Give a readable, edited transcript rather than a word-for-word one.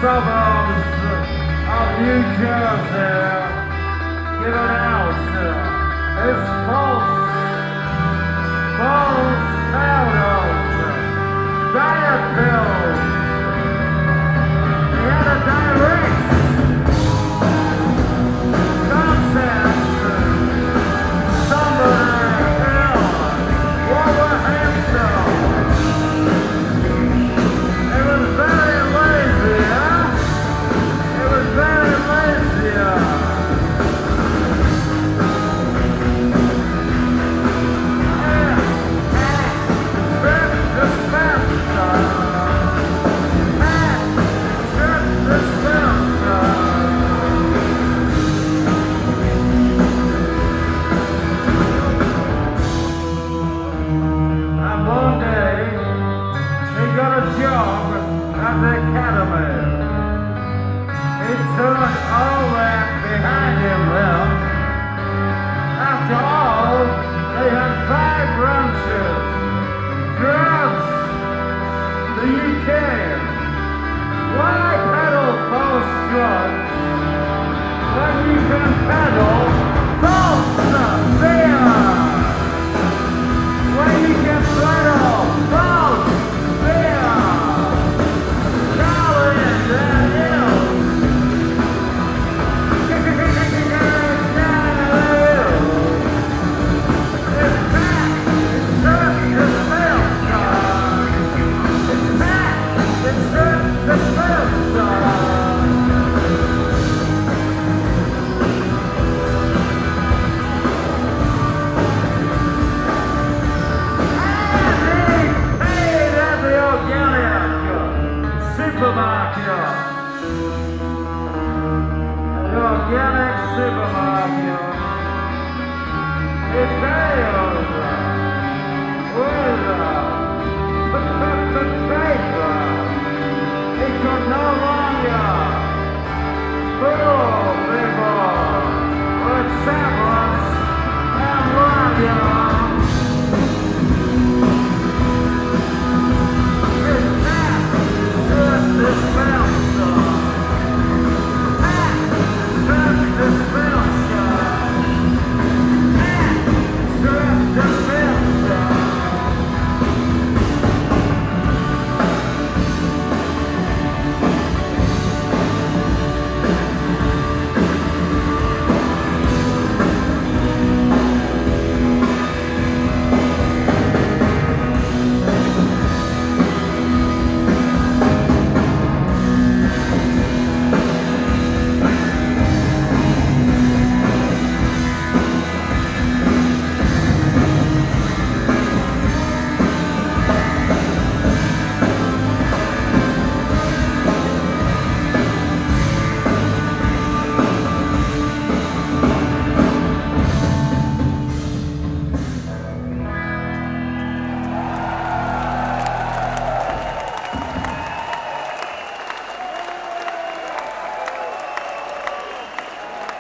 suburbs of New Jersey, given out his false powders, diet pills. He had a direct concept, somebody ill, Wolverhampton. It was very lazy, huh? It was very lazy, And one day, he got a job at the academy. He turned all that behind him there. After all, they had 5 branches. Drugs, the UK. Why peddle false drugs when you can peddle false beer? When you can peddle false beer? College and Hills. It's back. It's certain to smell, son. It's back. It's certain to smell, son. Paid at the organic supermarket. The organic supermarket. It failed. Well,